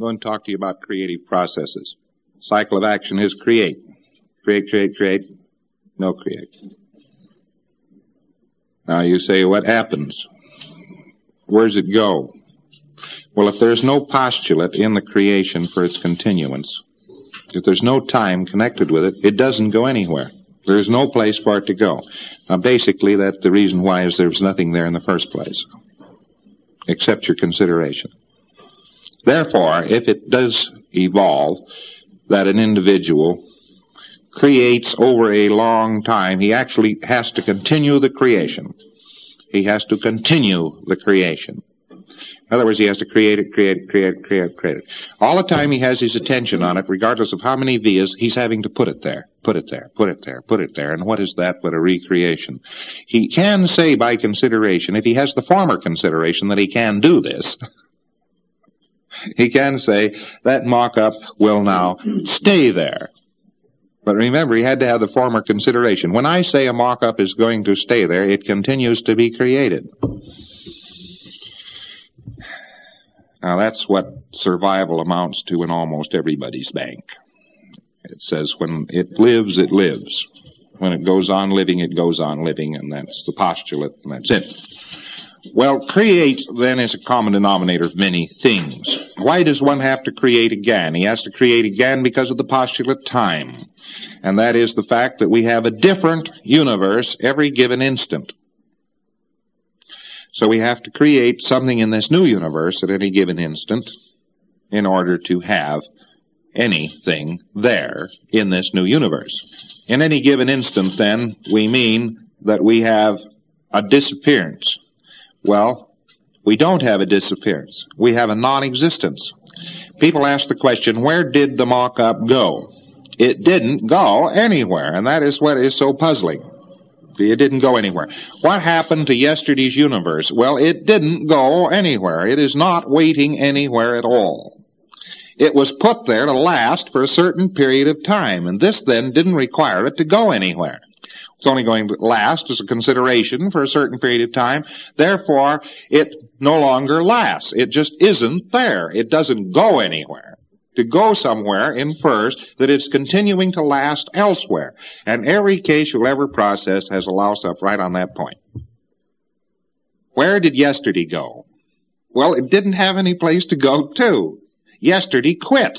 going to talk to you about creative processes. Cycle of action is create. Create, create, create. No create. Now you say, what happens? Where does it go? Well, if there's no postulate in the creation for its continuance, if there's no time connected with it, it doesn't go anywhere. There's no place for it to go. Now, basically, that's the reason why is there's nothing there in the first place, except your consideration. Therefore, if it does evolve that an individual creates over a long time, he actually has to continue the creation. He has to continue the creation. In other words, he has to create it. All the time he has his attention on it, regardless of how many vias, he's having to put it there. And what is that but a recreation? He can say by consideration, if he has the former consideration that he can do this, he can say that mock-up will now stay there. But remember, he had to have the former consideration. When I say a mock-up is going to stay there, it continues to be created. Now, that's what survival amounts to in almost everybody's bank. It says when it lives, it lives. When it goes on living, it goes on living, and that's the postulate, and that's it. Well, create, then, is a common denominator of many things. Why does one have to create again? He has to create again because of the postulate time. And that is the fact that we have a different universe every given instant. So we have to create something in this new universe at any given instant in order to have anything there in this new universe. In any given instant, then, we mean that we have a disappearance. Well, we don't have a disappearance. We have a non-existence. People ask the question, where did the mock-up go? It didn't go anywhere, and that is what is so puzzling. It didn't go anywhere. What happened to yesterday's universe? Well, it didn't go anywhere. It is not waiting anywhere at all. It was put there to last for a certain period of time, and this then didn't require it to go anywhere. It's only going to last as a consideration for a certain period of time. Therefore, it no longer lasts. It just isn't there. It doesn't go anywhere. To go somewhere infers that it's continuing to last elsewhere. And every case you'll ever process has a louse-up right on that point. Where did yesterday go? Well, it didn't have any place to go to. Yesterday quit.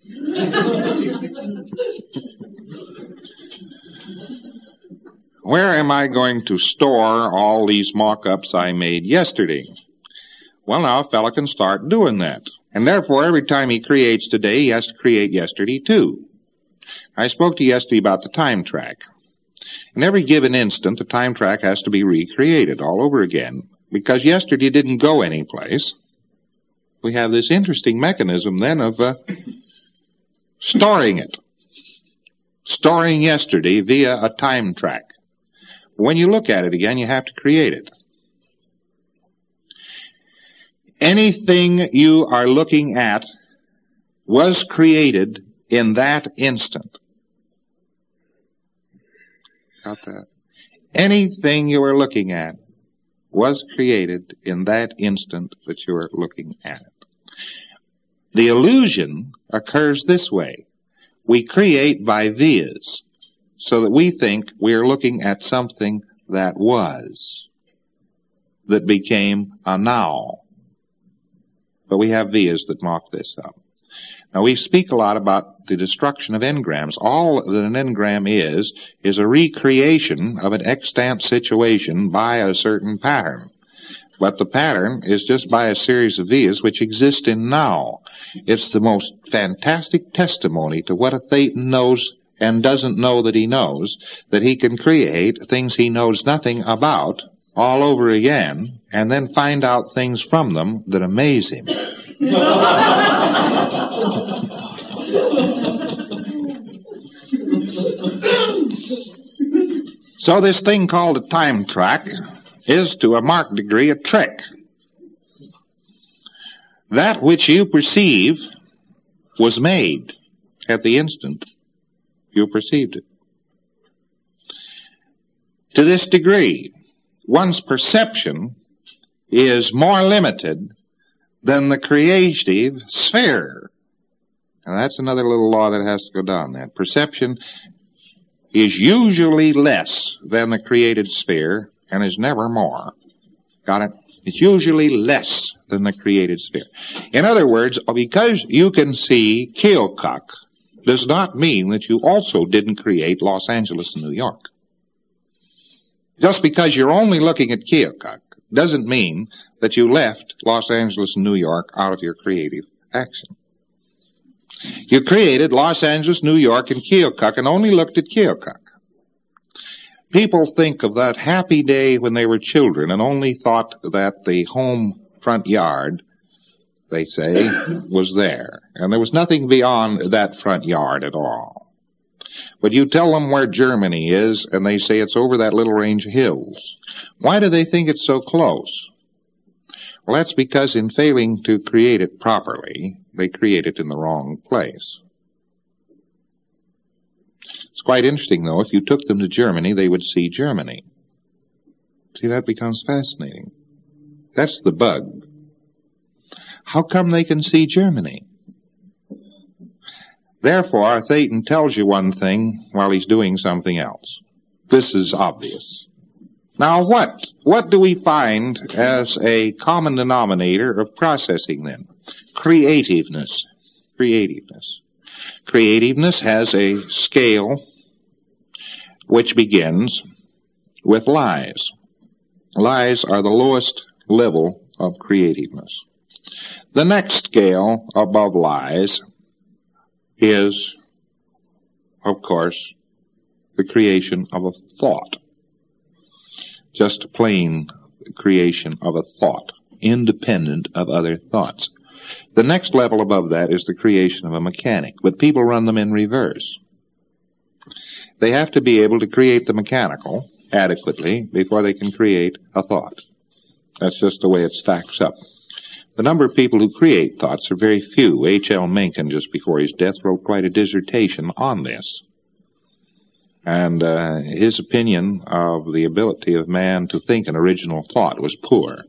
Where am I going to store all these mock-ups I made yesterday? Well, now a fellow can start doing that. And therefore, every time he creates today, he has to create yesterday too. I spoke to you yesterday about the time track. In every given instant, the time track has to be recreated all over again, because yesterday didn't go anyplace. We have this interesting mechanism then of storing it. Storing yesterday via a time track. When you look at it again, you have to create it. Anything you are looking at was created in that instant. Got that? Anything you are looking at was created in that instant that you are looking at it. The illusion occurs this way. We create by vias, so that we think we are looking at something that was, that became a now. But we have vias that mock this up. Now, we speak a lot about the destruction of engrams. All that an engram is a recreation of an extant situation by a certain pattern. But the pattern is just by a series of vias which exist in now. It's the most fantastic testimony to what a Thetan knows and doesn't know that he knows, that he can create things he knows nothing about all over again, and then find out things from them that amaze him. So this thing called a time track is to a marked degree a trick. That which you perceive was made at the instant you perceived it. To this degree, one's perception is more limited than the creative sphere And that's another little law that has to go down there. Perception is usually less than the created sphere and is never more. Got it? It's usually less than the created sphere. In other words, because you can see Keokuk does not mean that you also didn't create Los Angeles and New York. Just because you're only looking at Keokuk doesn't mean that you left Los Angeles and New York out of your creative action. You created Los Angeles, New York, and Keokuk and only looked at Keokuk. People think of that happy day when they were children and only thought that the home front yard, they say, was there. And there was nothing beyond that front yard at all. But you tell them where Germany is, and they say it's over that little range of hills. Why do they think it's so close? Well, that's because in failing to create it properly, they create it in the wrong place. It's quite interesting, though. If you took them to Germany, they would see Germany. See, that becomes fascinating. That's the bug. How come they can see Germany? Therefore, Satan tells you one thing while he's doing something else. This is obvious. Now what do we find as a common denominator of processing then? Creativeness. Creativeness. Creativeness has a scale which begins with lies. Lies are the lowest level of creativeness. The next scale above lies is, of course, the creation of a thought. Just a plain creation of a thought, independent of other thoughts. The next level above that is the creation of a mechanic, but people run them in reverse. They have to be able to create the mechanical adequately before they can create a thought. That's just the way it stacks up. The number of people who create thoughts are very few. H.L. Mencken, just before his death, wrote quite a dissertation on this. And his opinion of the ability of man to think an original thought was poor.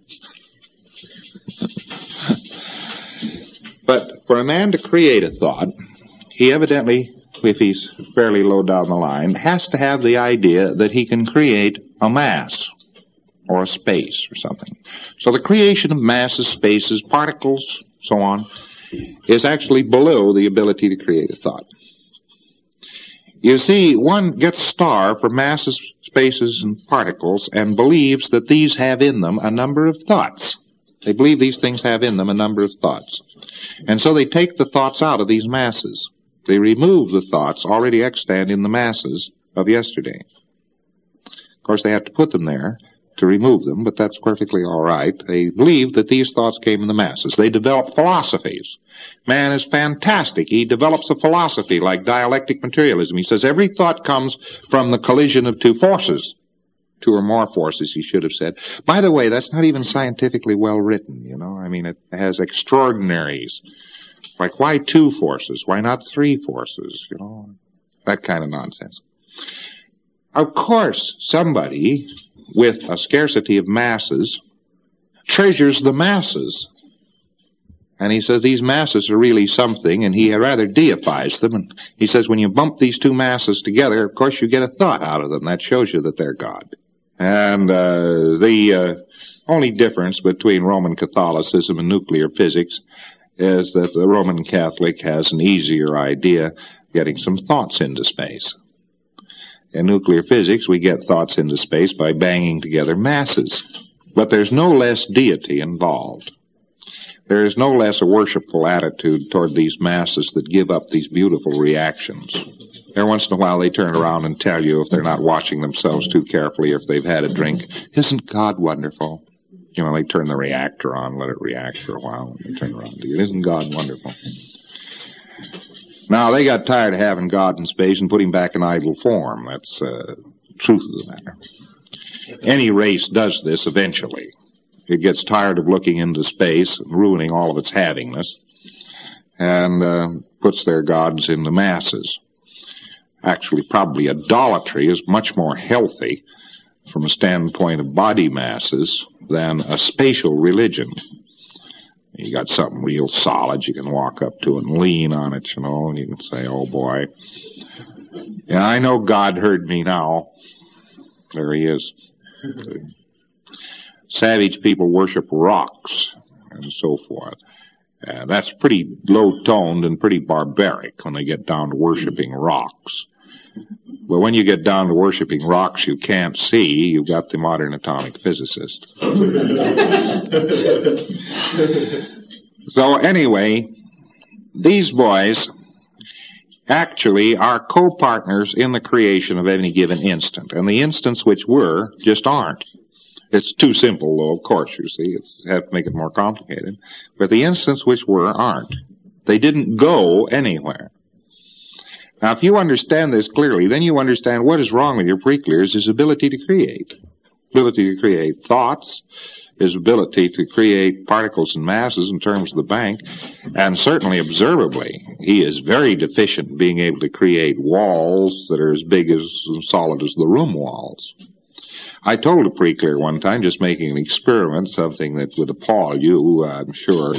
But for a man to create a thought, he evidently, if he's fairly low down the line, has to have the idea that he can create a mass or a space or something. So the creation of masses, spaces, particles, so on, is actually below the ability to create a thought. You see, one gets star for masses, spaces, and particles and believes that these have in them a number of thoughts. They believe these things have in them a number of thoughts. And so they take the thoughts out of these masses. They remove the thoughts already extant in the masses of yesterday. Of course, they have to put them there to remove them, but that's perfectly all right. They believe that these thoughts came in the masses. They develop philosophies. Man is fantastic. He develops a philosophy like dialectic materialism. He says every thought comes from the collision of two forces. Two or more forces, he should have said. By the way, that's not even scientifically well written, you know. I mean, it has extraordinaries. Like, why two forces? Why not three forces? You know, that kind of nonsense. Of course, somebody with a scarcity of masses treasures the masses. And he says these masses are really something, and he rather deifies them. And he says when you bump these two masses together, of course you get a thought out of them. That shows you that they're God. And the only difference between Roman Catholicism and nuclear physics is that the Roman Catholic has an easier idea getting some thoughts into space. In nuclear physics, we get thoughts into space by banging together masses. But there's no less deity involved. There is no less a worshipful attitude toward these masses that give up these beautiful reactions. Every once in a while they turn around and tell you, if they're not watching themselves too carefully, if they've had a drink, isn't God wonderful? You know, they turn the reactor on, let it react for a while, and they turn around to you. Isn't God wonderful? Now, they got tired of having God in space and put him back in idle form. That's the truth of the matter. Any race does this eventually. It gets tired of looking into space and ruining all of its havingness and puts their gods in the masses. Actually, probably idolatry is much more healthy from a standpoint of body masses than a spatial religion. You got something real solid you can walk up to and lean on it, and you can say, oh boy. Yeah, I know God heard me now. There he is. Savage people worship rocks and so forth. That's pretty low-toned and pretty barbaric when they get down to worshiping rocks. But when you get down to worshiping rocks you can't see, you've got the modern atomic physicist. So anyway, these boys actually are co-partners in the creation of any given instant. And the instants which were just aren't. It's too simple, though, of course, you see. It's have to make it more complicated. But the instants which were aren't. They didn't go anywhere. Now, if you understand this clearly, then you understand what is wrong with your preclear is his ability to create. Ability to create thoughts, his ability to create particles and masses in terms of the bank, and certainly observably, he is very deficient in being able to create walls that are as big as and solid as the room walls. I told a preclear one time, just making an experiment, something that would appall you, I'm sure.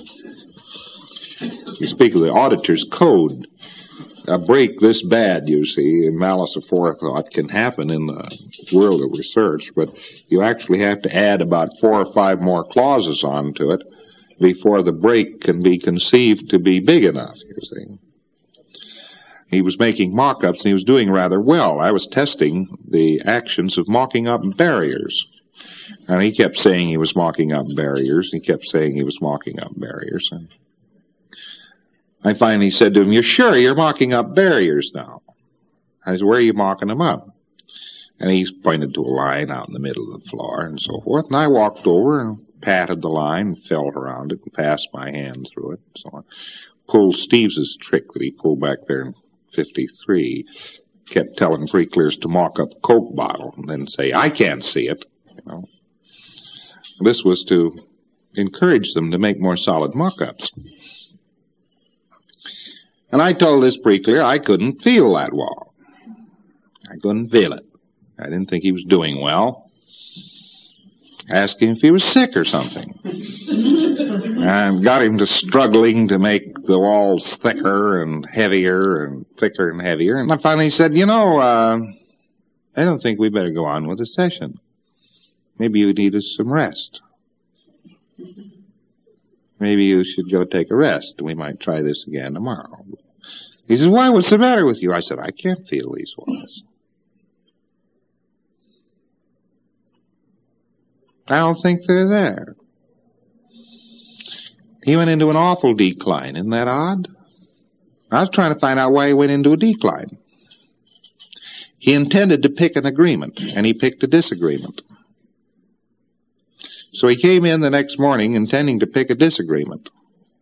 You speak of the auditor's code. A break this bad, you see, in malice aforethought can happen in the world of research, but you actually have to add about 4 or 5 more clauses onto it before the break can be conceived to be big enough, you see. He was making mock-ups, and he was doing rather well. I was testing the actions of mocking up barriers. And he kept saying he was mocking up barriers. He kept saying he was mocking up barriers. And I finally said to him, "You're sure you're mocking up barriers now?" I said, "Where are you mocking them up?" And he pointed to a line out in the middle of the floor and so forth. And I walked over and patted the line and felt around it and passed my hand through it and so on. Pulled Steve's trick that he pulled back there in 53. Kept telling preclears to mock up a Coke bottle and then say, "I can't see it." This was to encourage them to make more solid mock-ups. And I told this preclear I couldn't feel that wall. I couldn't feel it. I didn't think he was doing well. Asked him if he was sick or something. And got him to struggling to make the walls thicker and heavier and thicker and heavier. And I finally said, I don't think we better go on with the session. Maybe you need some rest. Maybe you should go take a rest. We might try this again tomorrow. He says, "Why? What's the matter with you?" I said, "I can't feel these walls. I don't think they're there." He went into an awful decline. Isn't that odd? I was trying to find out why he went into a decline. He intended to pick an agreement, and he picked a disagreement. So he came in the next morning intending to pick a disagreement.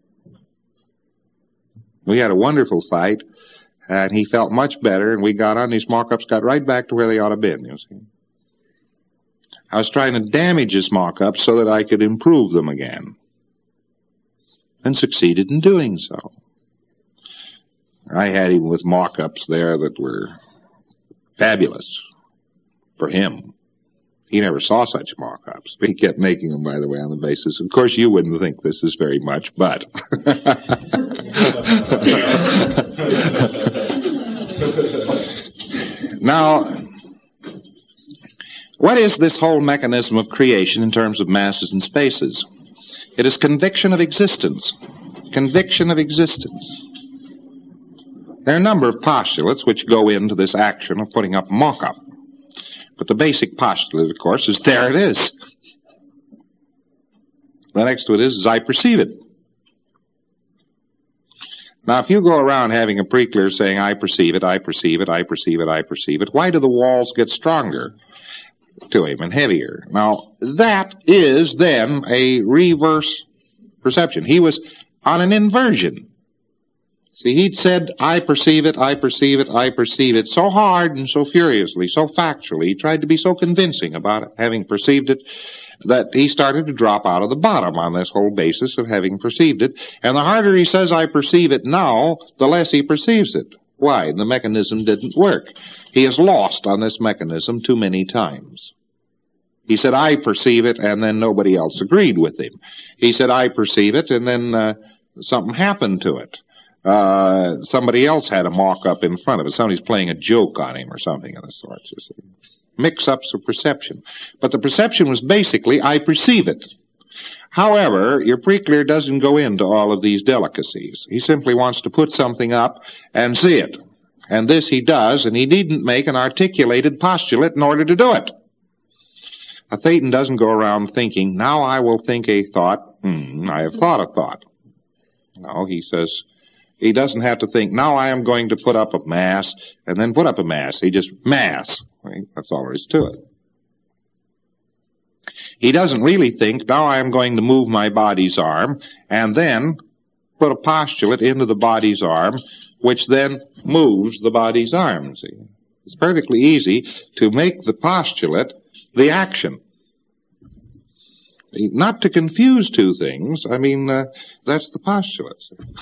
We had a wonderful fight, and he felt much better, and we got on. These mock-ups got right back to where they ought to have been, you see. I was trying to damage his mock-ups so that I could improve them again, and succeeded in doing so. I had him with mock-ups there that were fabulous for him. He never saw such mock-ups. He kept making them, by the way, on the basis. Of course, you wouldn't think this is very much, but. Now, what is this whole mechanism of creation in terms of masses and spaces? It is conviction of existence. Conviction of existence. There are a number of postulates which go into this action of putting up a mock-up. But the basic postulate, of course, is there it is. The next to it is I perceive it. Now, if you go around having a preclear saying, I perceive it, I perceive it, I perceive it, I perceive it, why do the walls get stronger to him and heavier? Now, that is then a reverse perception. He was on an inversion. See, he'd said, I perceive it, I perceive it, I perceive it, so hard and so furiously, so factually. He tried to be so convincing about it, having perceived it, that he started to drop out of the bottom on this whole basis of having perceived it. And the harder he says, I perceive it now, the less he perceives it. Why? The mechanism didn't work. He has lost on this mechanism too many times. He said, I perceive it, and then nobody else agreed with him. He said, I perceive it, and then something happened to it. Somebody else had a mock-up in front of it. Somebody's playing a joke on him or something of the sort. Mix-ups of perception. But the perception was basically, I perceive it. However, your pre-clear doesn't go into all of these delicacies. He simply wants to put something up and see it. And this he does, and he needn't make an articulated postulate in order to do it. A thetan doesn't go around thinking, now I will think a thought. I have thought a thought. No, he says, he doesn't have to think, now I am going to put up a mass, and then put up a mass. He just mass. Right? That's all there is to it. He doesn't really think, now I am going to move my body's arm, and then put a postulate into the body's arm, which then moves the body's arm. See? It's perfectly easy to make the postulate the action. Not to confuse two things, I mean, that's the postulate.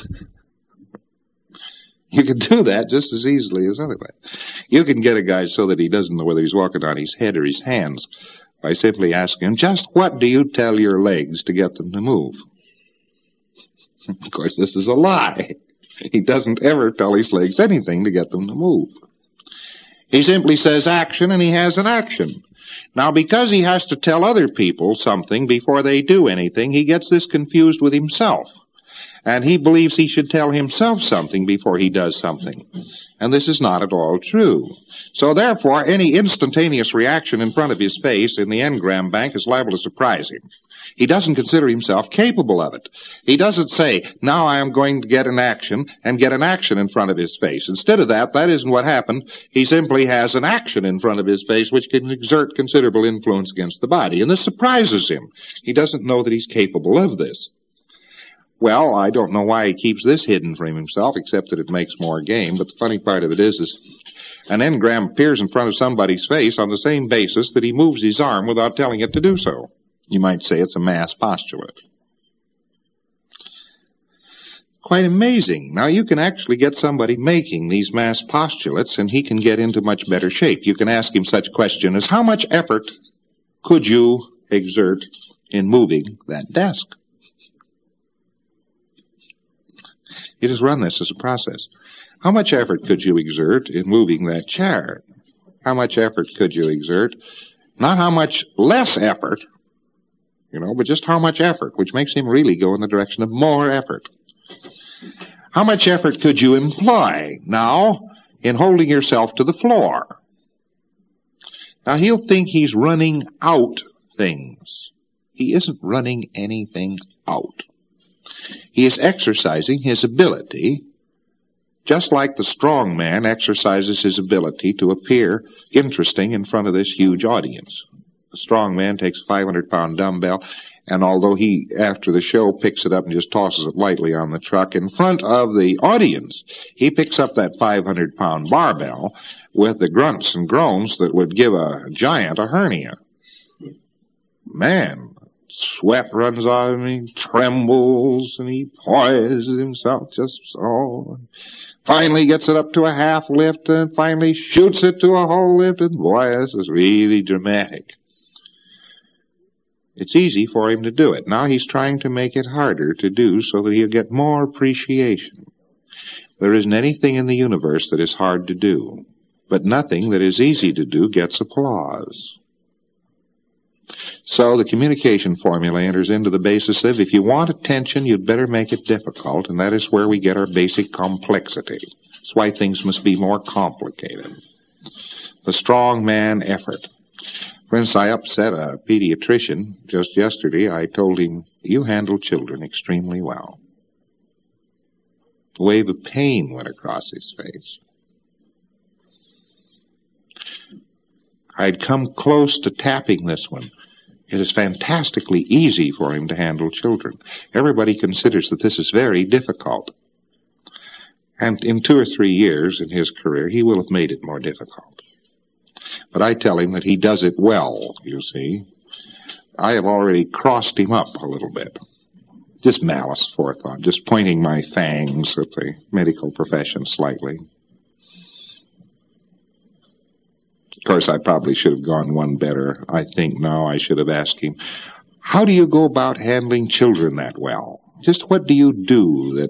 You can do that just as easily as otherwise. You can get a guy so that he doesn't know whether he's walking on his head or his hands by simply asking him, just what do you tell your legs to get them to move? Of course, this is a lie. He doesn't ever tell his legs anything to get them to move. He simply says action, and he has an action. Now, because he has to tell other people something before they do anything, he gets this confused with himself. And he believes he should tell himself something before he does something. And this is not at all true. So therefore, any instantaneous reaction in front of his face in the engram bank is liable to surprise him. He doesn't consider himself capable of it. He doesn't say, now I am going to get an action, and get an action in front of his face. Instead of that, that isn't what happened. He simply has an action in front of his face which can exert considerable influence against the body. And this surprises him. He doesn't know that he's capable of this. Well, I don't know why he keeps this hidden from himself, except that it makes more game. But the funny part of it is an engram appears in front of somebody's face on the same basis that he moves his arm without telling it to do so. You might say it's a mass postulate. Quite amazing. Now, you can actually get somebody making these mass postulates, and he can get into much better shape. You can ask him such a question as, how much effort could you exert in moving that desk? You just run this as a process. How much effort could you exert in moving that chair? How much effort could you exert? Not how much less effort, but just how much effort, which makes him really go in the direction of more effort. How much effort could you employ now in holding yourself to the floor? Now, he'll think he's running out things. He isn't running anything out. He is exercising his ability, just like the strong man exercises his ability to appear interesting in front of this huge audience. The strong man takes a 500-pound dumbbell, and although he, after the show, picks it up and just tosses it lightly on the truck, in front of the audience, he picks up that 500-pound barbell with the grunts and groans that would give a giant a hernia. Man, sweat runs off him, he trembles, and he poises himself just so. Finally gets it up to a half lift, and finally shoots it to a whole lift, and boy, this is really dramatic. It's easy for him to do it. Now he's trying to make it harder to do so that he'll get more appreciation. There isn't anything in the universe that is hard to do, but nothing that is easy to do gets applause. So the communication formula enters into the basis of, if you want attention, you'd better make it difficult, and that is where we get our basic complexity. That's why things must be more complicated. The strong man effort. For instance, I upset a pediatrician just yesterday. I told him, you handle children extremely well. A wave of pain went across his face. I'd come close to tapping this one. It is fantastically easy for him to handle children. Everybody considers that this is very difficult. And in 2 or 3 years in his career, he will have made it more difficult. But I tell him that he does it well, you see. I have already crossed him up a little bit. Just malice forethought, just pointing my fangs at the medical profession slightly. Of course, I probably should have gone one better. I think now I should have asked him, how do you go about handling children that well? Just what do you do that...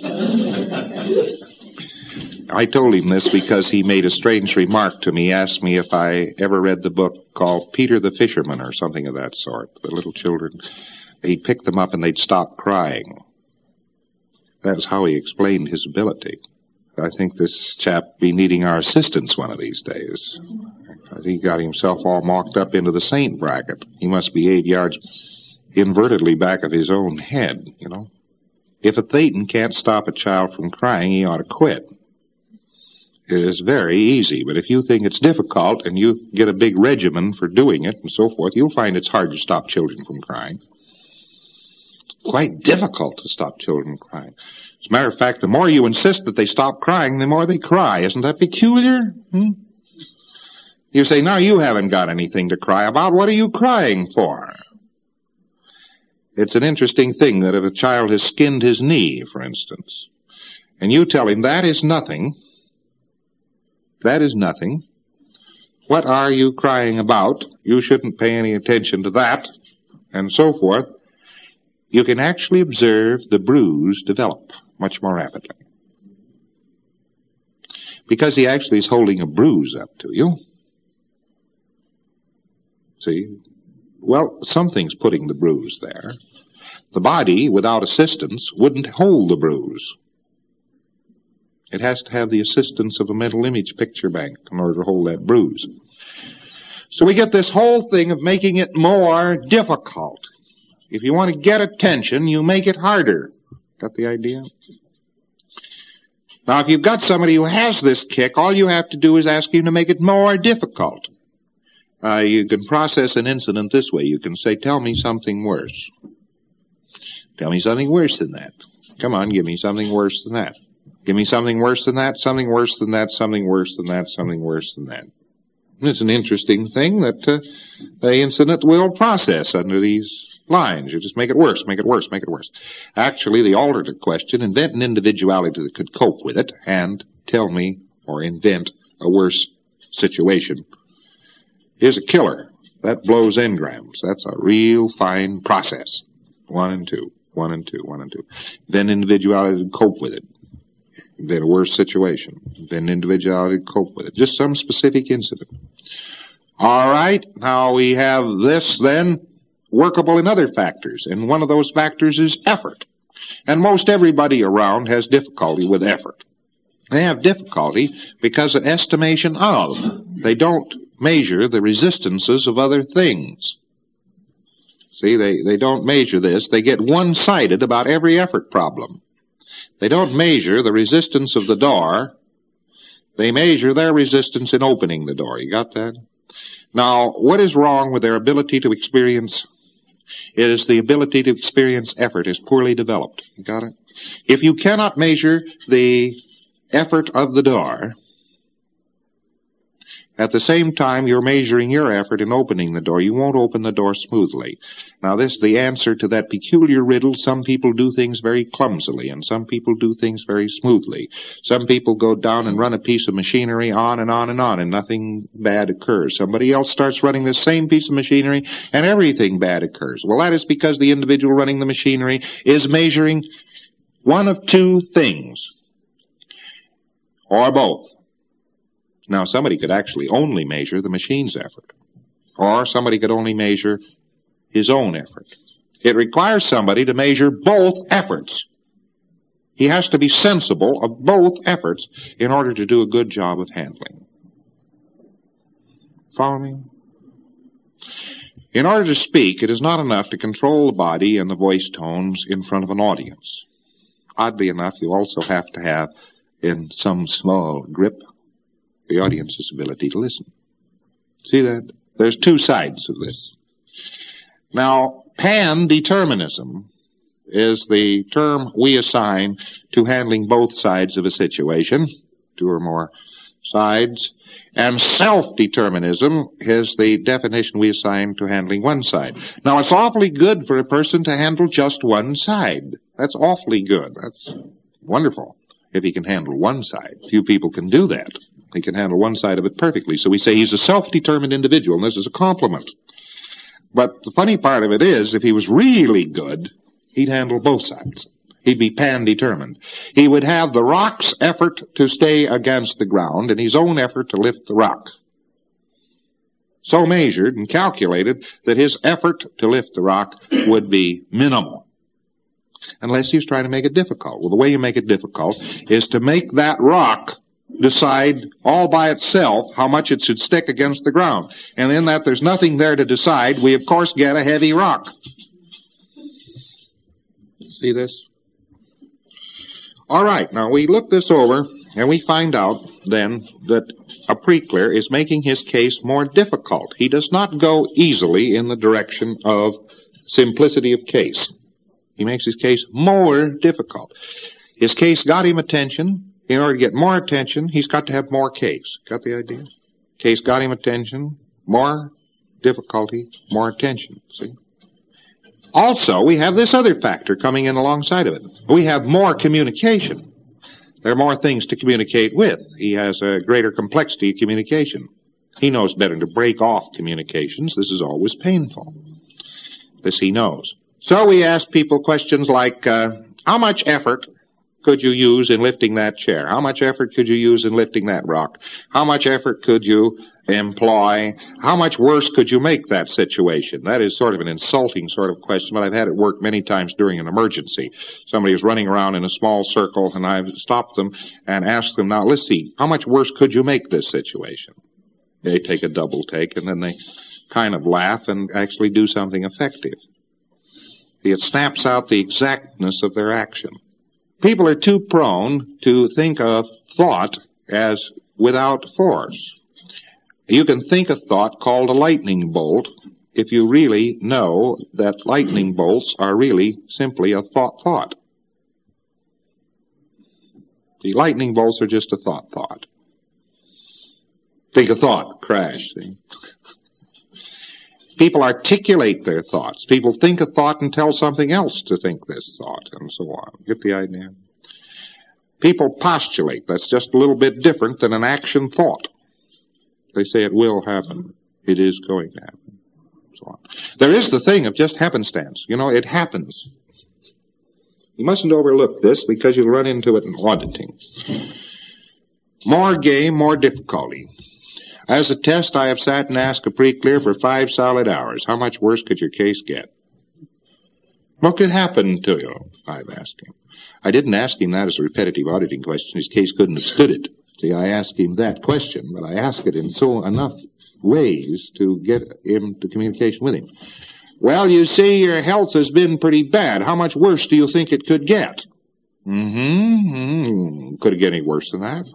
I told him this because he made a strange remark to me, asked me if I ever read the book called Peter the Fisherman or something of that sort. The little children, he'd pick them up and they'd stop crying. That's how he explained his ability. I think this chap be needing our assistance one of these days. He got himself all mocked up into the saint bracket. He must be 8 yards invertedly back of his own head, you know. If a Thetan can't stop a child from crying, he ought to quit. It is very easy, but if you think it's difficult and you get a big regimen for doing it and so forth, you'll find it's hard to stop children from crying. Quite difficult to stop children crying. As a matter of fact, the more you insist that they stop crying, the more they cry. Isn't that peculiar? You say, now you haven't got anything to cry about. What are you crying for? It's an interesting thing that if a child has skinned his knee, for instance, and you tell him that is nothing, what are you crying about? You shouldn't pay any attention to that, and so forth. You can actually observe the bruise develop much more rapidly. Because he actually is holding a bruise up to you. See? Well, something's putting the bruise there. The body, without assistance, wouldn't hold the bruise. It has to have the assistance of a mental image picture bank in order to hold that bruise. So we get this whole thing of making it more difficult. If you want to get attention, you make it harder. Got the idea? Now, if you've got somebody who has this kick, all you have to do is ask him to make it more difficult. You can process an incident this way. You can say, tell me something worse. Tell me something worse than that. Come on, give me something worse than that. Give me something worse than that, something worse than that, something worse than that, something worse than that. It's an interesting thing that the incident will process under these lines. You just make it worse, make it worse, make it worse. Actually, the alternate question, invent an individuality that could cope with it and tell me or invent a worse situation, is a killer. That blows engrams. That's a real fine process. 1 and 2, 1 and 2, 1 and 2. Then individuality to cope with it. Then a worse situation. Then individuality to cope with it. Just some specific incident. All right, now we have this then workable in other factors, and one of those factors is effort. And most everybody around has difficulty with effort. They have difficulty because of estimation of. They don't measure the resistances of other things. See, they don't measure this. They get one-sided about every effort problem. They don't measure the resistance of the door. They measure their resistance in opening the door. You got that? Now, what is wrong with their ability to experience? It is the ability to experience effort is poorly developed. You got it? If you cannot measure the effort of the door, at the same time you're measuring your effort in opening the door, you won't open the door smoothly. Now, this is the answer to that peculiar riddle. Some people do things very clumsily, and some people do things very smoothly. Some people go down and run a piece of machinery on and on and on, and nothing bad occurs. Somebody else starts running the same piece of machinery, and everything bad occurs. Well, that is because the individual running the machinery is measuring one of two things, or both. Now, somebody could actually only measure the machine's effort, or somebody could only measure his own effort. It requires somebody to measure both efforts. He has to be sensible of both efforts in order to do a good job of handling. Follow me? In order to speak, it is not enough to control the body and the voice tones in front of an audience. Oddly enough, you also have to have, in some small grip, the audience's ability to listen. See that? There's two sides of this. Now, pan-determinism is the term we assign to handling both sides of a situation, two or more sides, and self-determinism is the definition we assign to handling one side. Now, it's awfully good for a person to handle just one side. That's awfully good. That's wonderful if he can handle one side. Few people can do that. He can handle one side of it perfectly. So we say he's a self-determined individual, and this is a compliment. But the funny part of it is, if he was really good, he'd handle both sides. He'd be pan-determined. He would have the rock's effort to stay against the ground and his own effort to lift the rock. So measured and calculated that his effort to lift the rock would be minimal. Unless he was trying to make it difficult. Well, the way you make it difficult is to make that rock decide all by itself how much it should stick against the ground. And in that there's nothing there to decide, we of course get a heavy rock. See this? All right, now we look this over and we find out then that a preclear is making his case more difficult. He does not go easily in the direction of simplicity of case. He makes his case more difficult. His case got him attention. In order to get more attention, he's got to have more case. Got the idea? Case got him attention, more difficulty, more attention. See? Also, we have this other factor coming in alongside of it. We have more communication. There are more things to communicate with. He has a greater complexity of communication. He knows better to break off communications. This is always painful. This he knows. So we ask people questions like, how much effort could you use in lifting that chair? How much effort could you use in lifting that rock? How much effort could you employ? How much worse could you make that situation? That is sort of an insulting sort of question, but I've had it work many times during an emergency. Somebody was running around in a small circle, and I've stopped them and asked them, now let's see, how much worse could you make this situation? They take a double take, and then they kind of laugh and actually do something effective. It snaps out the exactness of their action. People are too prone to think of thought as without force. You can think a thought called a lightning bolt if you really know that lightning bolts are really simply a thought. The lightning bolts are just a thought. Think a thought, crash. See? People articulate their thoughts. People think a thought and tell something else to think this thought, and so on. Get the idea? People postulate. That's just a little bit different than an action thought. They say it will happen. It is going to happen. So on. There is the thing of just happenstance. You know, it happens. You mustn't overlook this because you'll run into it in auditing. More game, more difficulty. As a test, I have sat and asked a preclear for 5 solid hours. How much worse could your case get? What could happen to you? I've asked him. I didn't ask him that as a repetitive auditing question. His case couldn't have stood it. See, I asked him that question, but I asked it in enough ways to get him to communication with him. Well, you see, your health has been pretty bad. How much worse do you think it could get? Could it get any worse than that?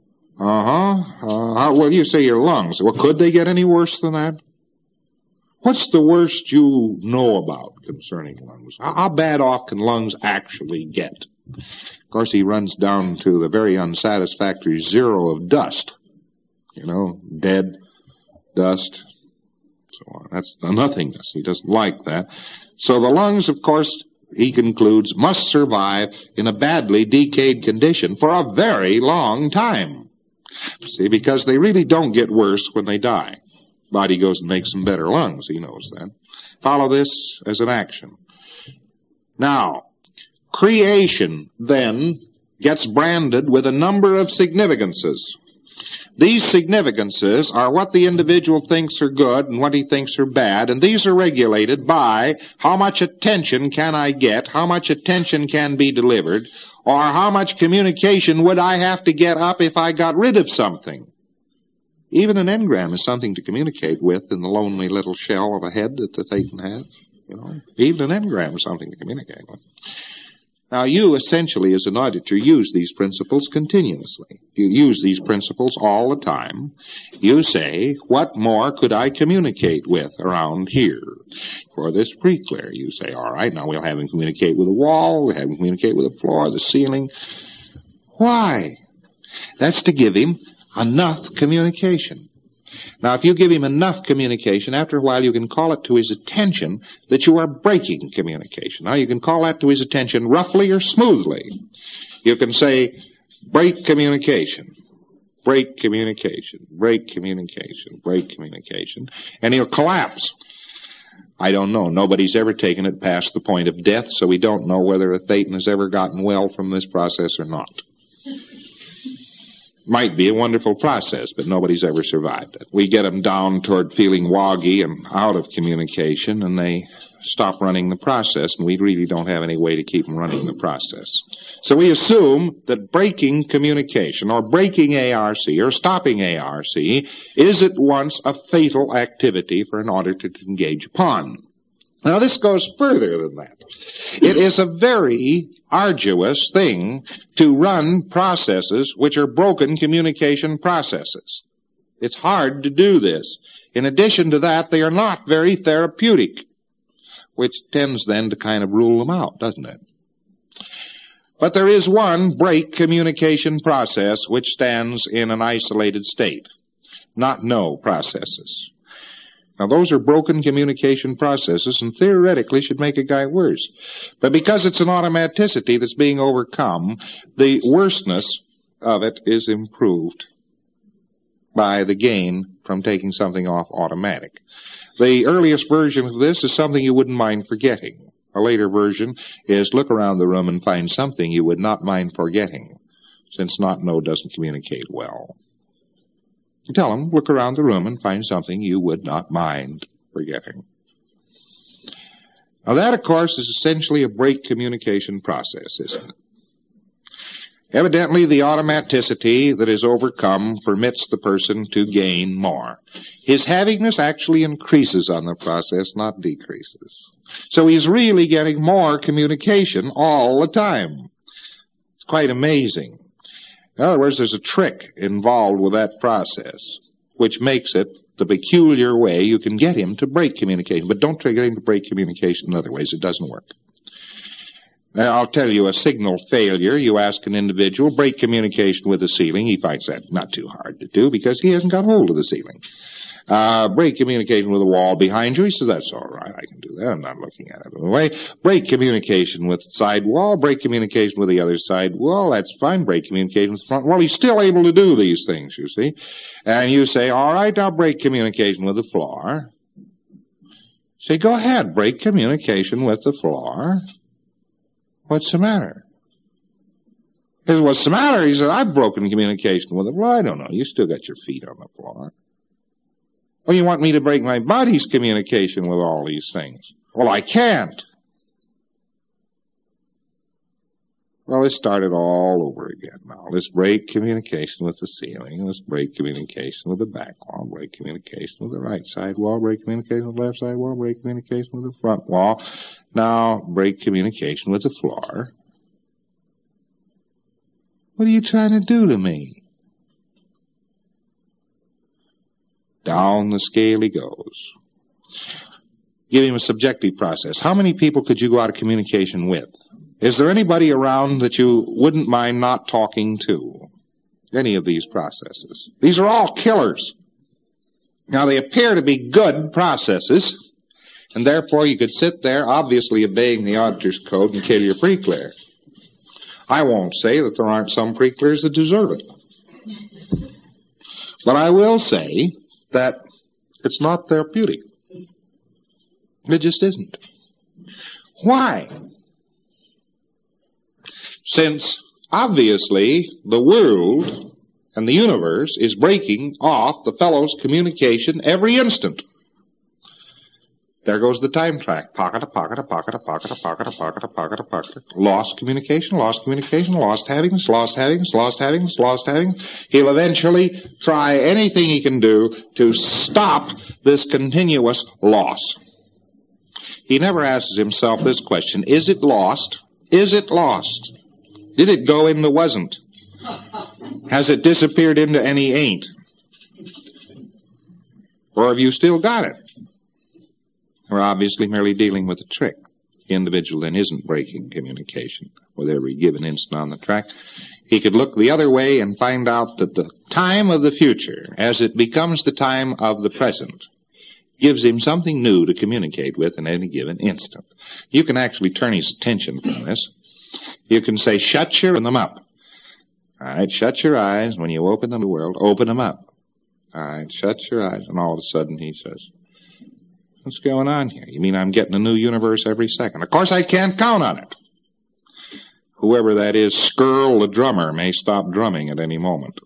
Well, you say your lungs. Well, could they get any worse than that? What's the worst you know about concerning lungs? How bad off can lungs actually get? Of course, he runs down to the very unsatisfactory zero of dust. You know, dead, dust, so on. That's the nothingness. He doesn't like that. So the lungs, of course, he concludes, must survive in a badly decayed condition for a very long time. See, because they really don't get worse when they die. Body goes and makes some better lungs, he knows that. Follow this as an action. Now, creation then gets branded with a number of significances. These significances are what the individual thinks are good and what he thinks are bad, and these are regulated by how much attention can I get, how much attention can be delivered, or how much communication would I have to get up if I got rid of something. Even an engram is something to communicate with in the lonely little shell of a head that the Thetan has. You know, even an engram is something to communicate with. Now, you essentially, as an auditor, use these principles continuously. You use these principles all the time. You say, what more could I communicate with around here? For this preclear, you say, all right, now we'll have him communicate with the wall, we'll have him communicate with the floor, the ceiling. Why? That's to give him enough communication. Now, if you give him enough communication, after a while you can call it to his attention that you are breaking communication. Now, you can call that to his attention roughly or smoothly. You can say, break communication. break communication, break communication, break communication, and he'll collapse. I don't know. Nobody's ever taken it past the point of death, so we don't know whether a Thetan has ever gotten well from this process or not. Might be a wonderful process, but nobody's ever survived it. We get them down toward feeling woggy and out of communication, and they stop running the process, and we really don't have any way to keep them running the process. So we assume that breaking communication, or breaking ARC, or stopping ARC, is at once a fatal activity for an auditor to engage upon. Now, this goes further than that. It is a very arduous thing to run processes which are broken communication processes. It's hard to do this. In addition to that, they are not very therapeutic, which tends then to kind of rule them out, doesn't it? But there is one break communication process which stands in an isolated state, not no processes. Now, those are broken communication processes and theoretically should make a guy worse. But because it's an automaticity that's being overcome, the worseness of it is improved by the gain from taking something off automatic. The earliest version of this is something you wouldn't mind forgetting. A later version is look around the room and find something you would not mind forgetting, since not-no doesn't communicate well. You tell them, look around the room and find something you would not mind forgetting. Now that, of course, is essentially a break communication process, isn't it? Evidently, the automaticity that is overcome permits the person to gain more. His havingness actually increases on the process, not decreases. So he's really getting more communication all the time. It's quite amazing. In other words, there's a trick involved with that process, which makes it the peculiar way you can get him to break communication. But don't try to get him to break communication in other ways. It doesn't work. Now, I'll tell you a signal failure. You ask an individual, break communication with the ceiling. He finds that not too hard to do because he hasn't got hold of the ceiling. Break communication with the wall behind you. He says, that's all right. I can do that. I'm not looking at it anyway. Break communication with the side wall. Break communication with the other side wall. That's fine. Break communication with the front wall. He's still able to do these things, you see. And you say, all right, now break communication with the floor. Say, go ahead. Break communication with the floor. What's the matter? He says, what's the matter? He said, I've broken communication with the floor. I don't know. You still got your feet on the floor. Well, you want me to break my body's communication with all these things? Well, I can't. Well, let's start it all over again now. Let's break communication with the ceiling. Let's break communication with the back wall. Break communication with the right side wall. Break communication with the left side wall. Break communication with the front wall. Now, break communication with the floor. What are you trying to do to me? Down the scale he goes. Give him a subjective process. How many people could you go out of communication with? Is there anybody around that you wouldn't mind not talking to? Any of these processes. These are all killers. Now, they appear to be good processes, and therefore you could sit there, obviously obeying the auditor's code, and kill your pre-clear. I won't say that there aren't some pre-clears that deserve it. But I will say that it's not therapeutic. It just isn't. Why? Since, obviously, the world and the universe is breaking off the fellow's communication every instant. There goes the time track. Pocket, a pocket, a pocket, a pocket, a pocket, a pocket, a pocket, a pocket. Lost communication, lost communication, lost havingness, lost havingness, lost havingness, lost havingness. He'll eventually try anything he can do to stop this continuous loss. He never asks himself this question, is it lost? Is it lost? Did it go into wasn't? Has it disappeared into any ain't? Or have you still got it? We're obviously merely dealing with a trick. The individual then isn't breaking communication with every given instant on the track. He could look the other way and find out that the time of the future, as it becomes the time of the present, gives him something new to communicate with in any given instant. You can actually turn his attention from this. You can say, shut your them up. All right, shut your eyes. When you open the world, open them up. All right, shut your eyes. And all of a sudden he says, what's going on here? You mean I'm getting a new universe every second? Of course I can't count on it. Whoever that is, Skirl the drummer, may stop drumming at any moment.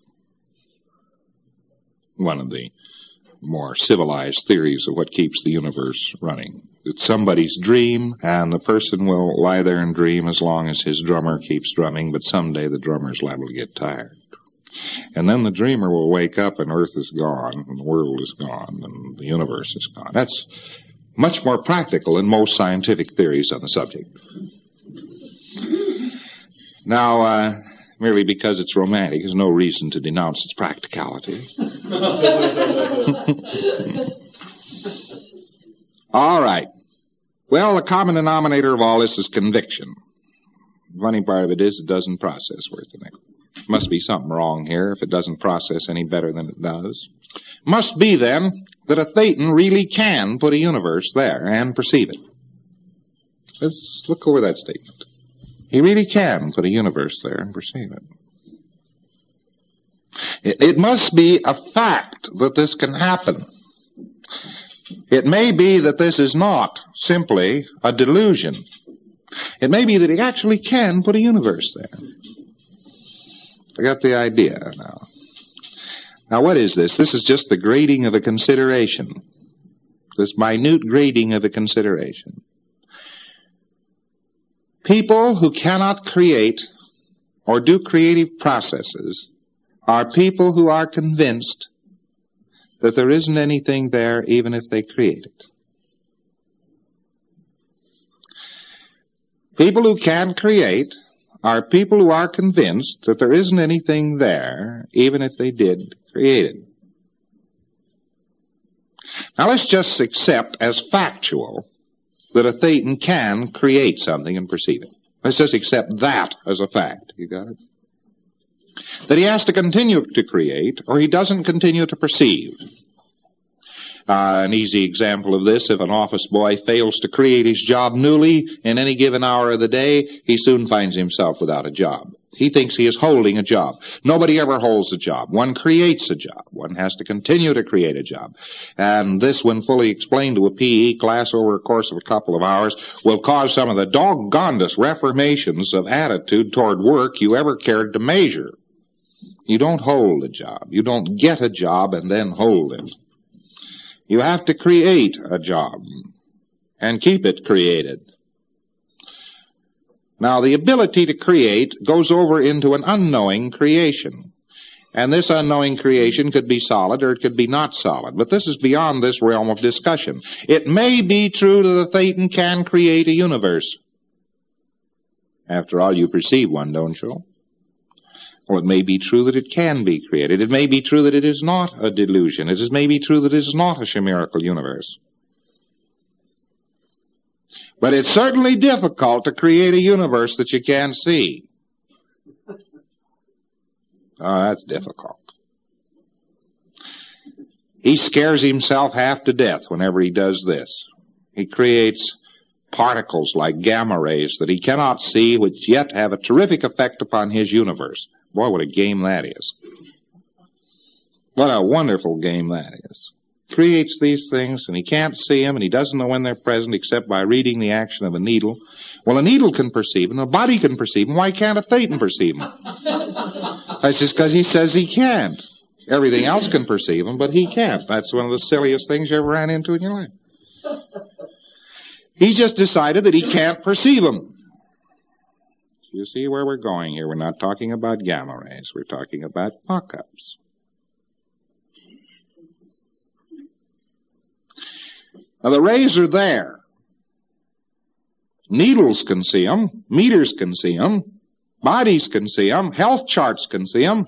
One of the more civilized theories of what keeps the universe running. It's somebody's dream, and the person will lie there and dream as long as his drummer keeps drumming, but someday the drummer's liable to get tired. And then the dreamer will wake up and Earth is gone, and the world is gone, and the universe is gone. That's much more practical than most scientific theories on the subject. Now, merely because it's romantic is no reason to denounce its practicality. All right. Well, the common denominator of all this is conviction. The funny part of it is it doesn't process worth a nickel. Must be something wrong here if it doesn't process any better than it does. Must be, then, that a Thetan really can put a universe there and perceive it. Let's look over that statement. He really can put a universe there and perceive it. It must be a fact that this can happen. It may be that this is not simply a delusion. It may be that he actually can put a universe there. I got the idea now. Now what is this? This is just the grading of a consideration. This minute grading of a consideration. People who cannot create or do creative processes are people who are convinced that there isn't anything there even if they create it. People who can create are people who are convinced that there isn't anything there even if they did create it. Now let's just accept as factual that a Thetan can create something and perceive it. Let's just accept that as a fact. You got it? That he has to continue to create or he doesn't continue to perceive. An easy example of this, if an office boy fails to create his job newly in any given hour of the day, he soon finds himself without a job. He thinks he is holding a job. Nobody ever holds a job. One creates a job. One has to continue to create a job. And this, when fully explained to a PE class over a course of a couple of hours, will cause some of the doggonedest reformations of attitude toward work you ever cared to measure. You don't hold a job. You don't get a job and then hold it. You have to create a job and keep it created. Now, the ability to create goes over into an unknowing creation. And this unknowing creation could be solid or it could be not solid. But this is beyond this realm of discussion. It may be true that a Thetan can create a universe. After all, you perceive one, don't you? Well, it may be true that it can be created. It may be true that it is not a delusion. It may be true that it is not a chimerical universe. But it's certainly difficult to create a universe that you can't see. Oh, that's difficult. He scares himself half to death whenever he does this. He creates particles like gamma rays that he cannot see, which yet have a terrific effect upon his universe. Boy, what a game that is. What a wonderful game that is. Creates these things, and he can't see them, and he doesn't know when they're present except by reading the action of a needle. Well, a needle can perceive them, a body can perceive them. Why can't a Thetan perceive them? That's just because he says he can't. Everything else can perceive them, but he can't. That's one of the silliest things you ever ran into in your life. He just decided that he can't perceive them. You see where we're going here. We're not talking about gamma rays. We're talking about mock-ups. Now, the rays are there. Needles can see them. Meters can see them. Bodies can see them. Health charts can see them.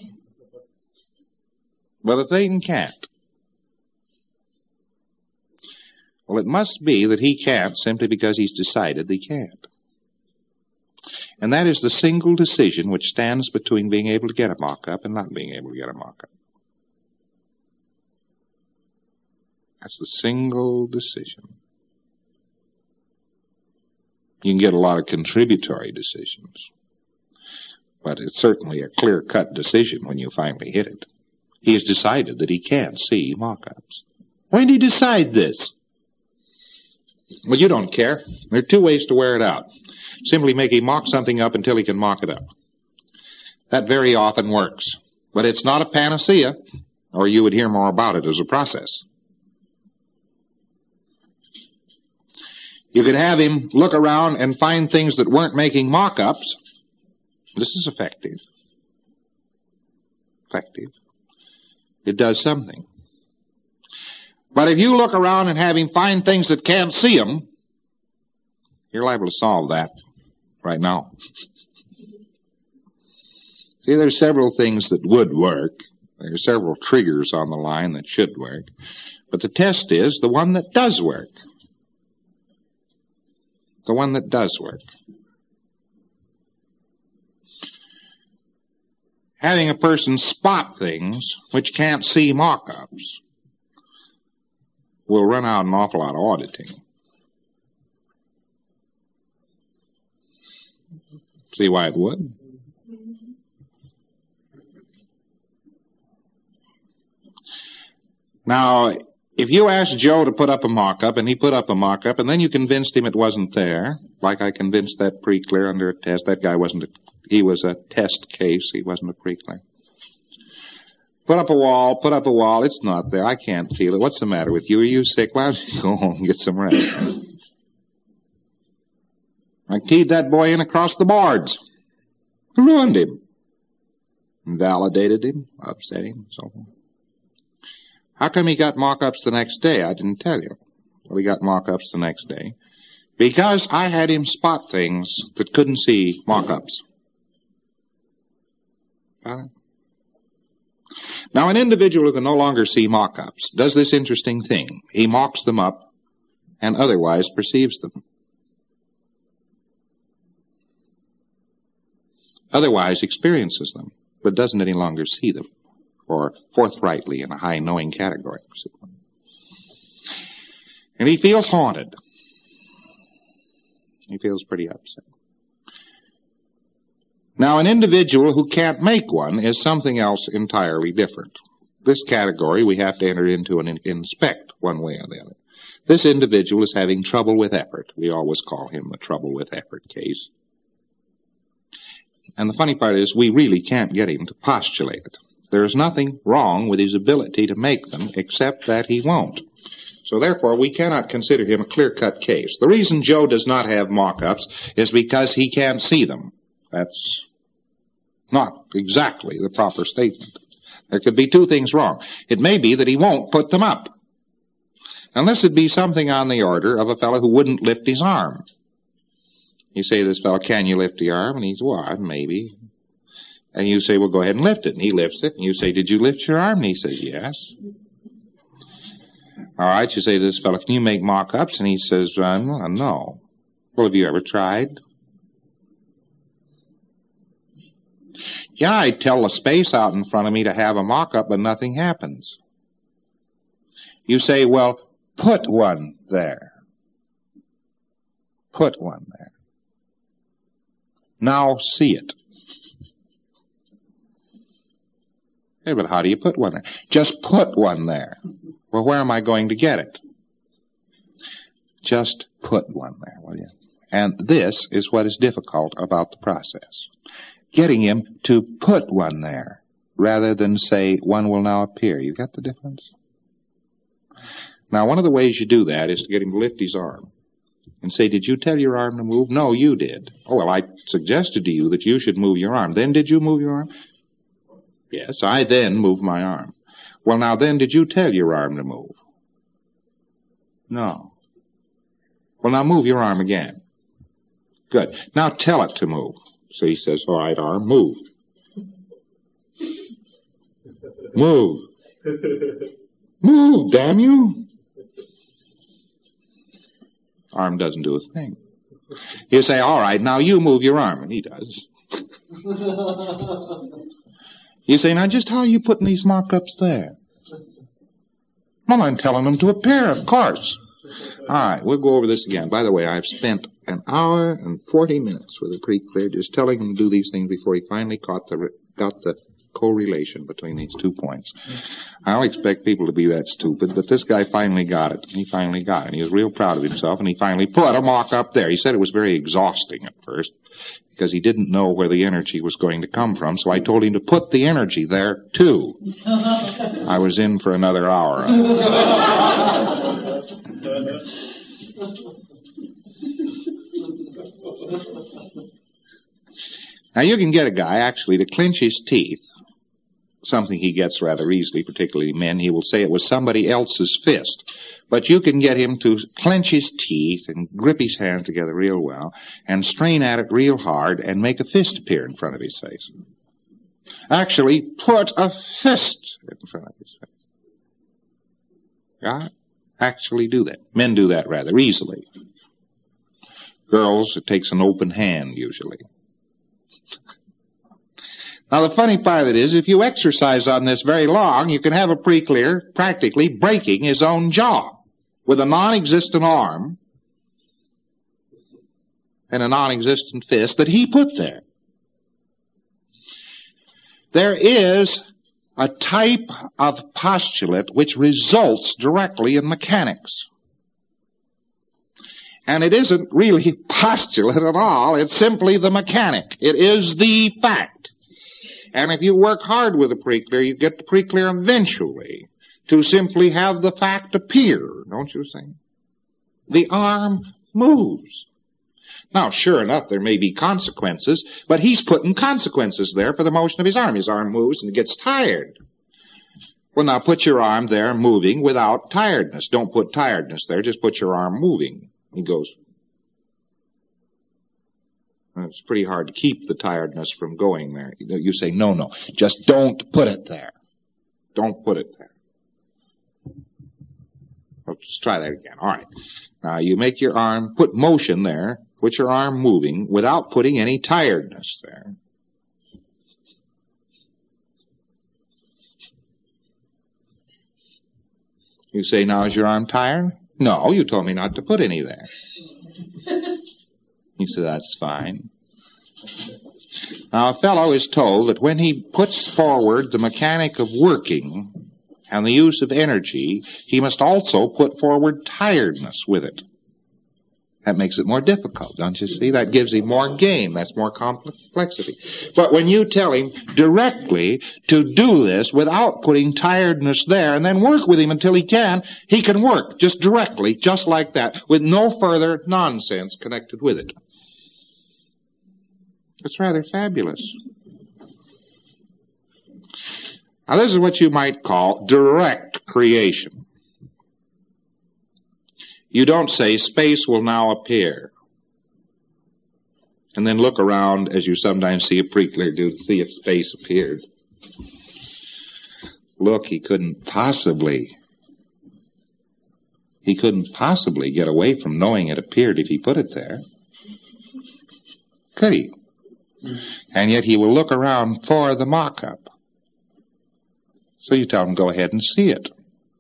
But a Thetan can't. Well, it must be that he can't simply because he's decided he can't. And that is the single decision which stands between being able to get a mock-up and not being able to get a mock-up. That's the single decision. You can get a lot of contributory decisions. But it's certainly a clear-cut decision when you finally hit it. He has decided that he can't see mock-ups. When did he decide this? Well, you don't care. There are two ways to wear it out. Simply make him mock something up until he can mock it up. That very often works. But it's not a panacea, or you would hear more about it as a process. You could have him look around and find things that weren't making mock-ups. This is effective. Effective. It does something. But if you look around and have him find things that can't see them, you're liable to solve that right now. See, there's several things that would work. There are several triggers on the line that should work. But the test is the one that does work. The one that does work. Having a person spot things which can't see mock-ups will run out an awful lot of auditing. See why it would? Now, if you asked Joe to put up a mock-up, and he put up a mock-up, and then you convinced him it wasn't there, like I convinced that pre-clear under a test, that guy he was a test case, he wasn't a pre-clear. Put up a wall, it's not there, I can't feel it. What's the matter with you? Are you sick? Why don't you go home and get some rest? I keyed that boy in across the boards. Ruined him. Invalidated him, upset him, so forth. How come he got mock-ups the next day? I didn't tell you. Well, he got mock-ups the next day. Because I had him spot things that couldn't see mock-ups. Now, an individual who can no longer see mock-ups does this interesting thing. He mocks them up and otherwise perceives them. Otherwise experiences them, but doesn't any longer see them, or forthrightly in a high knowing category. And he feels haunted. He feels pretty upset. Now, an individual who can't make one is something else entirely different. This category we have to enter into and inspect one way or the other. This individual is having trouble with effort. We always call him the trouble with effort case. And the funny part is we really can't get him to postulate it. There is nothing wrong with his ability to make them except that he won't. So therefore, we cannot consider him a clear-cut case. The reason Joe does not have mock-ups is because he can't see them. That's not exactly the proper statement. There could be two things wrong. It may be that he won't put them up. Unless it be something on the order of a fellow who wouldn't lift his arm. You say to this fellow, can you lift the arm? And he says, well, maybe. And you say, well, go ahead and lift it. And he lifts it. And you say, did you lift your arm? And he says, yes. All right, you say to this fellow, can you make mock-ups? And he says, no. Well, have you ever tried? Yeah, I tell the space out in front of me to have a mock-up, but nothing happens. You say, well, put one there. Put one there. Now see it. Hey, but how do you put one there? Just put one there. Well, where am I going to get it? Just put one there, will you? And this is what is difficult about the process. Getting him to put one there, rather than say, one will now appear. You got the difference? Now, one of the ways you do that is to get him to lift his arm. And say, did you tell your arm to move? No, you did. Oh, well, I suggested to you that you should move your arm. Then did you move your arm? Yes, I then moved my arm. Well, now then, did you tell your arm to move? No. Well, now move your arm again. Good. Now tell it to move. So he says, all right, arm, move. Move. Move, damn you. Arm doesn't do a thing. You say, all right, now you move your arm. And he does. You say, now just how are you putting these mock-ups there? Well, I'm telling them to appear, of course. All right, we'll go over this again. By the way, I've spent an hour and 40 minutes with a pre-clear, just telling him to do these things before he finally got the correlation between these 2 points. I don't expect people to be that stupid, but this guy finally got it. He finally got it. And he was real proud of himself, and he finally put a mock up there. He said it was very exhausting at first because he didn't know where the energy was going to come from, so I told him to put the energy there, too. I was in for another hour. Now, you can get a guy, actually, to clench his teeth, something he gets rather easily, particularly men. He will say it was somebody else's fist. But you can get him to clench his teeth and grip his hands together real well and strain at it real hard and make a fist appear in front of his face. Actually, put a fist in front of his face. Yeah? Actually do that. Men do that rather easily. Girls, it takes an open hand, usually. Now, the funny part of it is, if you exercise on this very long, you can have a pre-clear practically breaking his own jaw with a non-existent arm and a non-existent fist that he put there. There is a type of postulate which results directly in mechanics. And it isn't really postulate at all. It's simply the mechanic. It is the fact. And if you work hard with the pre-clear, you get the pre-clear eventually to simply have the fact appear, don't you think? The arm moves. Now, sure enough, there may be consequences, but he's putting consequences there for the motion of his arm. His arm moves and it gets tired. Well, now put your arm there moving without tiredness. Don't put tiredness there, just put your arm moving. He goes. It's pretty hard to keep the tiredness from going there. You say, no, just don't put it there. Don't put it there. Let's try that again. All right. Now, you make your arm, put motion there, put your arm moving without putting any tiredness there. You say, now is your arm tired? No, you told me not to put any there. He said, that's fine. Now, a fellow is told that when he puts forward the mechanic of working and the use of energy, he must also put forward tiredness with it. That makes it more difficult, don't you see? That gives him more game. That's more complexity. But when you tell him directly to do this without putting tiredness there and then work with him until he can work just directly, just like that, with no further nonsense connected with it. It's rather fabulous. Now, this is what you might call direct creation. You don't say, space will now appear, and then look around as you sometimes see a pre-clear do to see if space appeared. Look, he couldn't possibly get away from knowing it appeared if he put it there. Could he? And yet he will look around for the mock-up. So you tell him, go ahead and see it.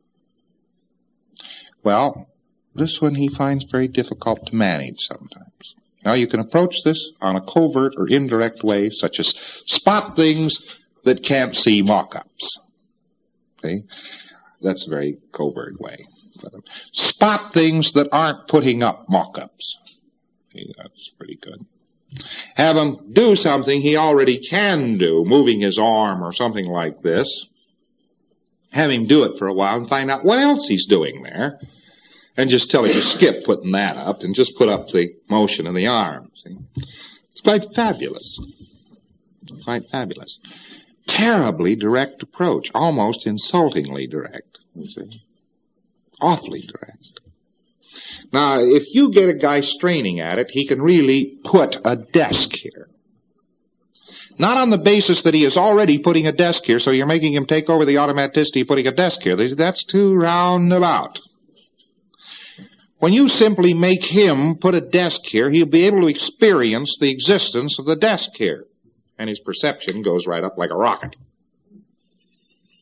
Well, this one he finds very difficult to manage sometimes. Now, you can approach this on a covert or indirect way, such as spot things that can't see mock-ups. Okay? That's a very covert way. Spot things that aren't putting up mock-ups. Okay, that's pretty good. Have him do something he already can do, moving his arm or something like this. Have him do it for a while and find out what else he's doing there. And just tell him to skip putting that up and just put up the motion of the arm. See? It's quite fabulous. Quite fabulous. Terribly direct approach. Almost insultingly direct. You see? Awfully direct. Now, if you get a guy straining at it, he can really put a desk here. Not on the basis that he is already putting a desk here, so you're making him take over the automaticity of putting a desk here. That's too roundabout. When you simply make him put a desk here, he'll be able to experience the existence of the desk here. And his perception goes right up like a rocket.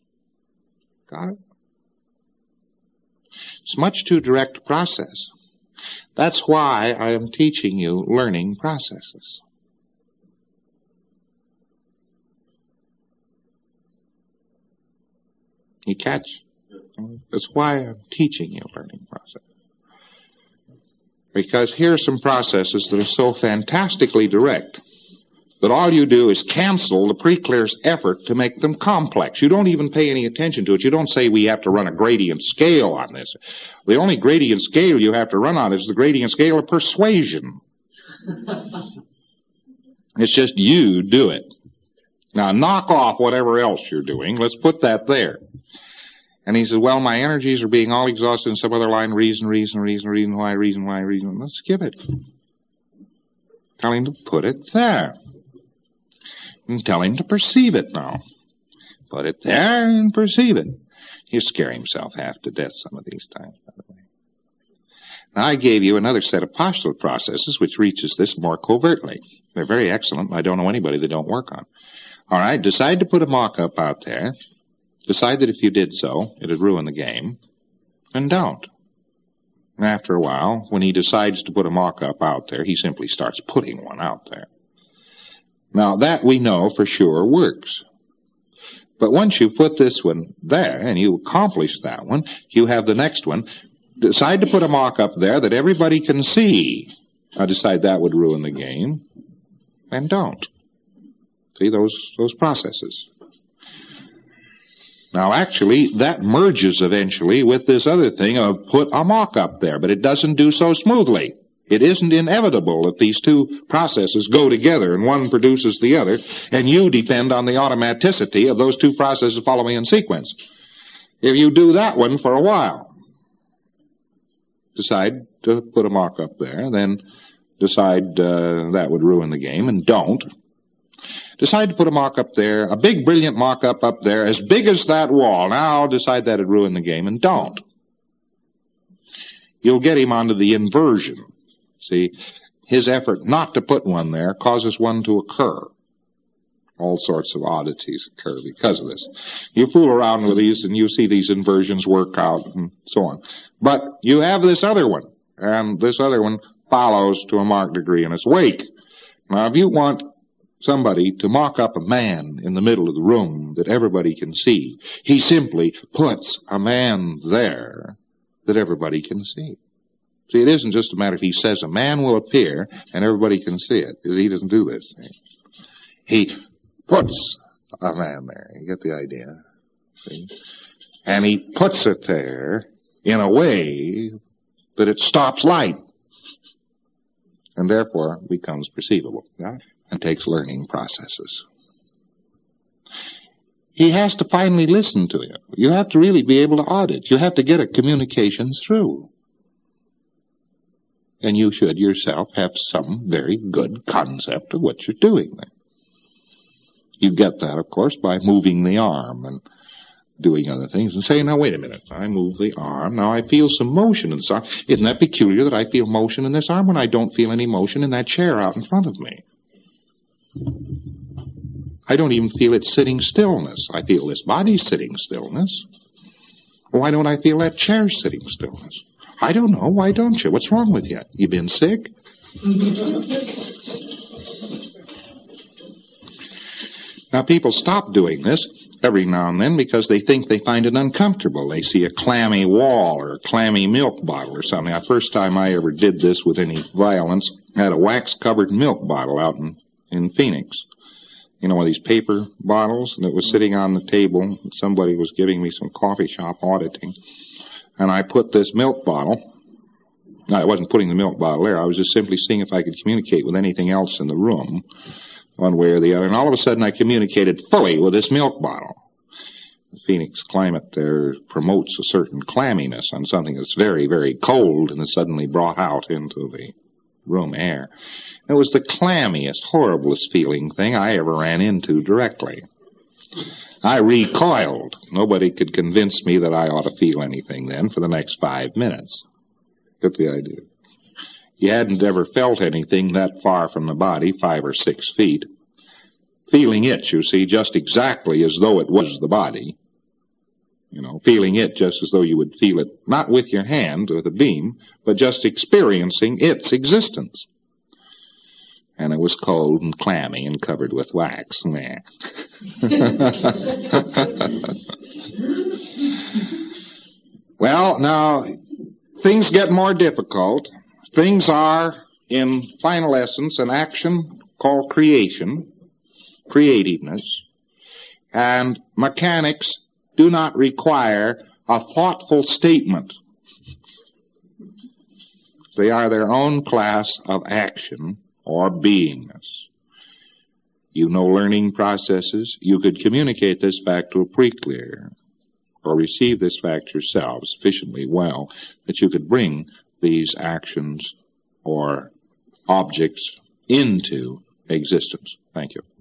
Got it? It's much too direct a process. That's why I am teaching you learning processes. You catch? That's why I'm teaching you learning processes. Because here are some processes that are so fantastically direct that all you do is cancel the pre-clear's effort to make them complex. You don't even pay any attention to it. You don't say we have to run a gradient scale on this. The only gradient scale you have to run on is the gradient scale of persuasion. It's just you do it. Now knock off whatever else you're doing. Let's put that there. And he says, well, my energies are being all exhausted in some other line. Reason why. Let's skip it. Tell him to put it there. And tell him to perceive it now. Put it there and perceive it. He'll scare himself half to death some of these times, by the way. Now, I gave you another set of postulate processes which reaches this more covertly. They're very excellent. I don't know anybody that don't work on. All right, decide to put a mock-up out there. Decide that if you did so, it'd ruin the game. And don't. And after a while, when he decides to put a mock-up out there, he simply starts putting one out there. Now, that we know for sure works. But once you put this one there, and you accomplish that one, you have the next one. Decide to put a mock-up there that everybody can see. I decide that would ruin the game. And don't. See, those processes. Now, actually, that merges eventually with this other thing of put a mock-up there, but it doesn't do so smoothly. It isn't inevitable that these two processes go together and one produces the other, and you depend on the automaticity of those two processes following in sequence. If you do that one for a while, decide to put a mock-up there, then decide that would ruin the game, and don't. Decide to put a mock-up there, a big, brilliant mock-up up there, as big as that wall. Now decide that would ruin the game, and don't. You'll get him onto the inversion. See, his effort not to put one there causes one to occur. All sorts of oddities occur because of this. You fool around with these and you see these inversions work out and so on. But you have this other one, and this other one follows to a marked degree in its wake. Now, if you want somebody to mock up a man in the middle of the room that everybody can see, he simply puts a man there that everybody can see. See, it isn't just a matter if he says a man will appear and everybody can see it, because he doesn't do this. He puts a man there. You get the idea? See? And he puts it there in a way that it stops light and therefore becomes perceivable. Yeah? And takes learning processes. He has to finally listen to you. You have to really be able to audit. You have to get a communication through. And you should yourself have some very good concept of what you're doing there. You get that, of course, by moving the arm and doing other things and saying, now, wait a minute. I move the arm. Now, I feel some motion in this arm. Isn't that peculiar that I feel motion in this arm when I don't feel any motion in that chair out in front of me? I don't even feel it sitting stillness. I feel this body sitting stillness. Why don't I feel that chair sitting stillness? I don't know. Why don't you? What's wrong with you? You been sick? Now, people stop doing this every now and then because they think they find it uncomfortable. They see a clammy wall or a clammy milk bottle or something. The first time I ever did this with any violence, I had a wax-covered milk bottle out in Phoenix. You know, one of these paper bottles, and it was sitting on the table. Somebody was giving me some coffee shop auditing. And I put this milk bottle, no, I wasn't putting the milk bottle there. I was just simply seeing if I could communicate with anything else in the room, one way or the other. And all of a sudden I communicated fully with this milk bottle. The Phoenix climate there promotes a certain clamminess on something that's very, very cold and is suddenly brought out into the room air. It was the clammiest, horriblest feeling thing I ever ran into directly. I recoiled. Nobody could convince me that I ought to feel anything then for the next 5 minutes. Get the idea? You hadn't ever felt anything that far from the body, 5 or 6 feet. Feeling it, you see, just exactly as though it was the body. feeling it just as though you would feel it, not with your hand or the beam, but just experiencing its existence. And it was cold and clammy and covered with wax. Well, now, things get more difficult. Things are, in final essence, an action called creation, creativeness, and mechanics do not require a thoughtful statement. They are their own class of action or beingness. Learning processes. You could communicate this fact to a pre-clear or receive this fact yourself sufficiently well that you could bring these actions or objects into existence. Thank you.